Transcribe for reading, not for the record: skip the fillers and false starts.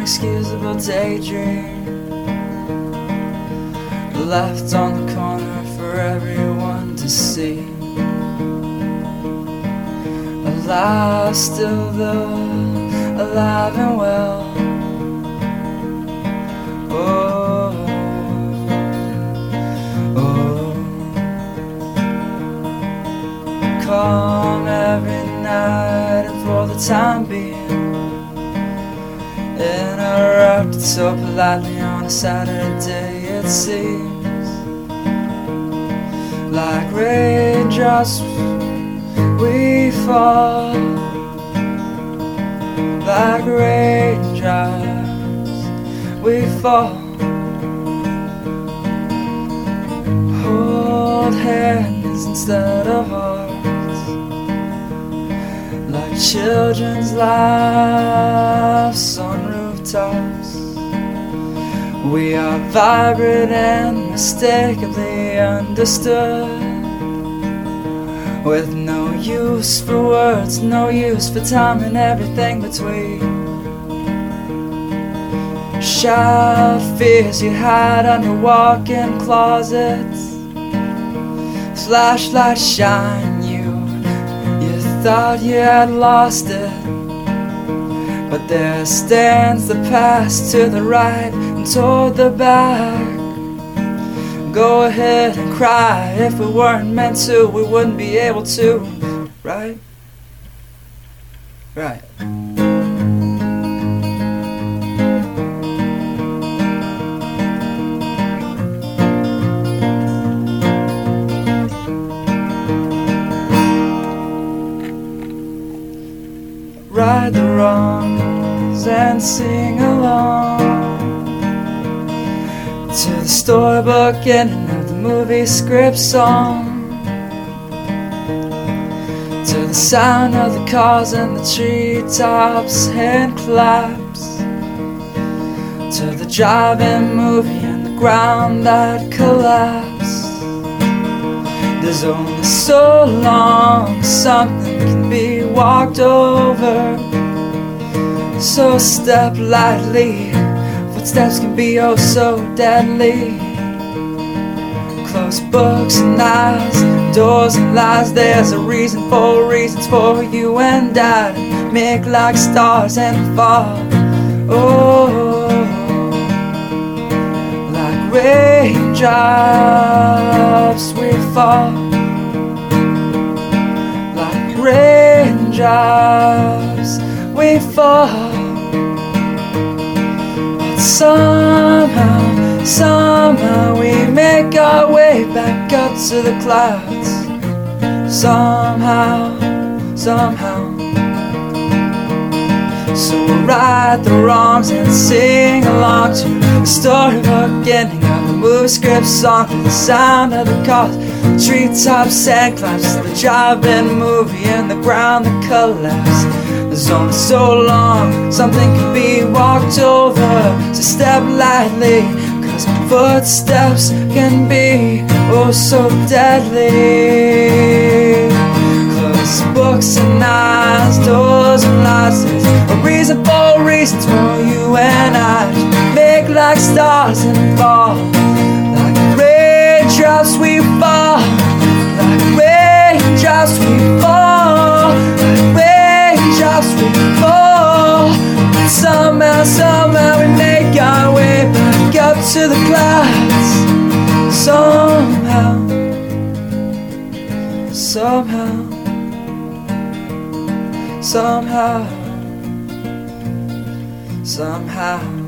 inexcusable daydream left on the corner for everyone to see. Alive, still though, alive and well. Oh, oh. Calm every night and for the time being interrupted so politely on a Saturday, it seems like raindrops we fall, like raindrops we fall. Hold hands instead of hearts, like children's laughs on rooftops. We are vibrant and mistakenly understood, with no use for words, no use for time and everything between. Shout fears you hide under walk-in closets. Flashlights shine you thought you had lost it, but there stands the past to the right and toward the back. Go ahead and cry. If we weren't meant to, we wouldn't be able to. Right? Right. Right the wrongs and sing along to the storybook ending of the movie script song, to the sound of the cars and the treetops hand claps, to the drive-in movie and the ground that collapsed. There's only so long something can be walked over, so step lightly. Footsteps can be oh so deadly. Closed books and eyes, doors and lies. There's a reason for reasons for you and I to make like stars and fall. Oh, like raindrops we fall, like raindrops we fall. Somehow, somehow we make our way back up to the clouds. Somehow, somehow. So we'll right the wrongs and sing along to the storybook ending of the movie script song, to the sound of the cars, treetops and climbs, to the drive-in movie and the ground that collapsed. There's only so long something can be walked over, so step lightly, cause footsteps can be oh so deadly. Close books and eyes, doors and lights. There's a reason for reasons for you and I to make like stars and fall, like raindrops we fall, like raindrops we fall, like raindrops we fall. Somehow, somehow we make our way back up to the clouds. Somehow, somehow, somehow, somehow.